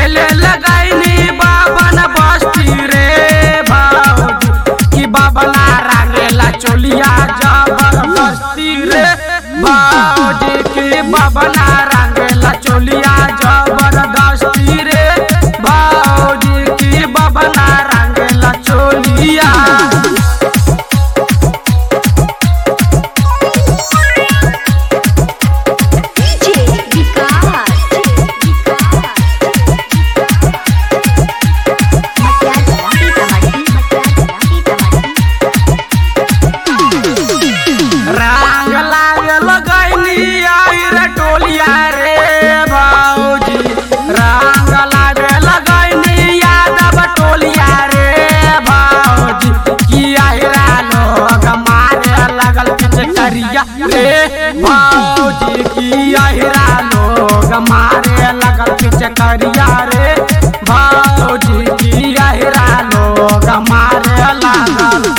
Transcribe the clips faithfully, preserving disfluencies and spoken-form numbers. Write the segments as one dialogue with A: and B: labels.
A: खेले लगाईनी बाबन बस्ती रे भौजी की बाबना रंगेला चोलिया जबरदस्ती रे भौजी की बाबना रंगेला चोलिया जबरदस्ती रे भौजी की बाबना रंगेला चोलिया। रे भौजी की अहिरा लोग मारे लगल पिचकरिया रे भौजी की अहिरा लोग मारे लगल।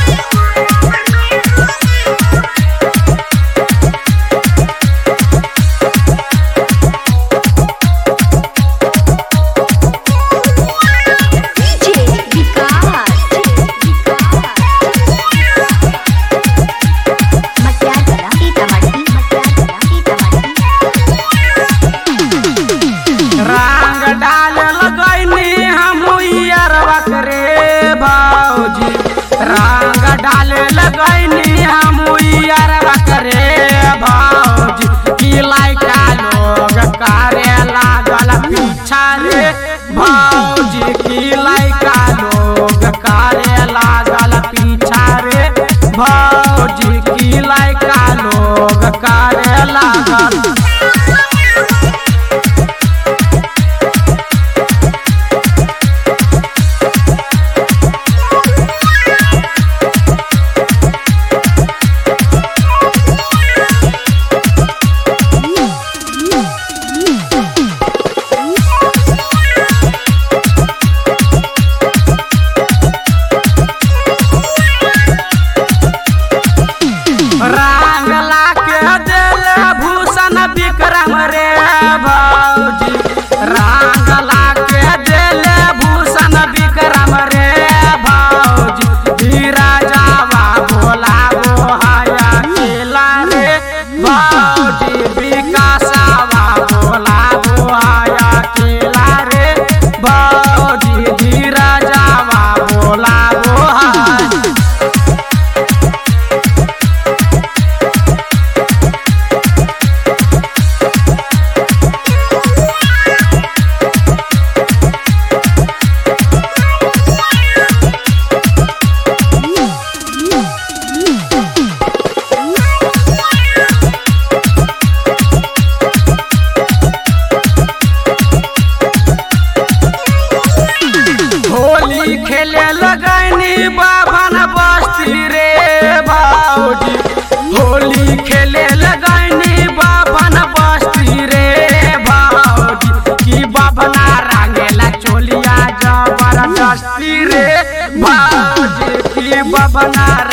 A: रंग डाले लगैनी हम यारवा करे भौजी की लइका लोग करे लागल पीछा रे भौजी की लइका लोग करे लागल पीछा रे भौजी की लइका लोग करे लागल। रंग लाके दिल भूषण विक्रम रे भौजी रंग लाके दिल भूषण विक्रम रे भौजी धीरा जावा बोला वो हाया खेला रे भौजी विकासवा बोला वो हाया खेला रे भौजी धीरा जावा बोला वो हाया। होली खेले लगैनी बाबन बस्ती रे भौजी होली खेले लगैनी बाबन बस्ती रे भौजी की बाबना रंगेला चोलिया जबरदस्ती रे भौजी की बाबना